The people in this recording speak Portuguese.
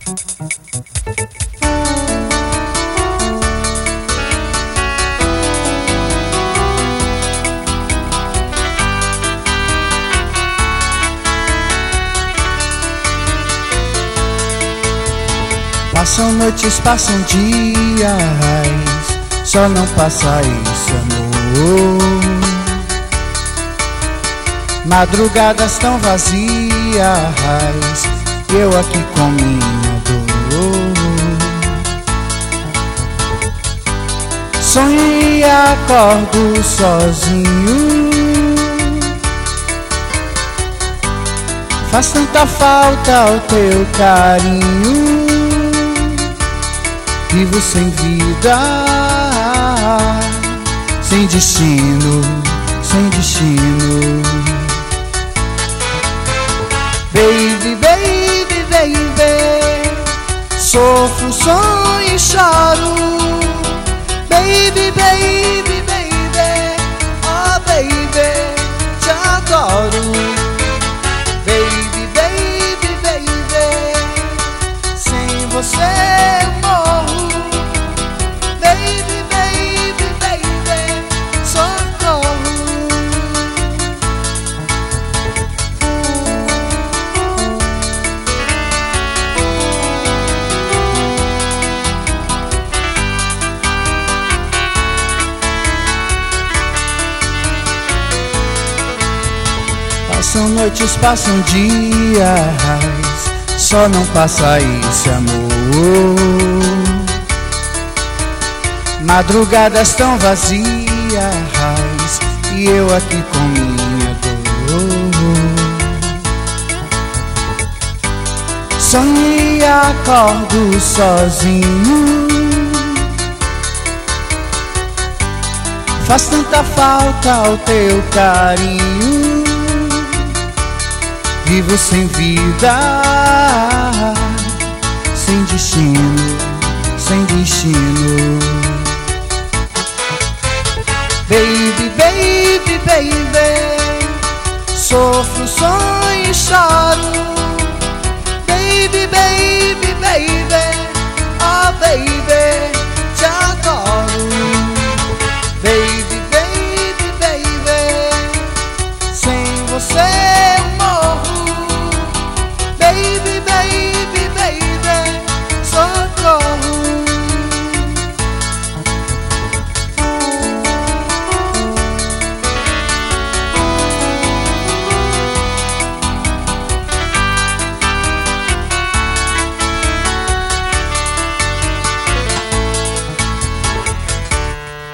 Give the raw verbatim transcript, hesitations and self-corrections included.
Passam noites, passam dias, só não passa isso, amor. Madrugadas tão vazias, eu aqui com minha dor. Sonho e acordo sozinho, faz tanta falta o teu carinho. Vivo sem vida, sem destino, sem destino. Baby, baby, baby, sofro, sonho e choro. Baby, baby, baby, oh baby, te adoro. Baby, baby, baby, sem você eu morro. Baby, baby, baby, socorro. Passam noites, passam dias, só não passa esse amor. Madrugadas tão vazias, e eu aqui com minha dor. Sonho e acordo sozinho, faz tanta falta o teu carinho. Vivo sem vida,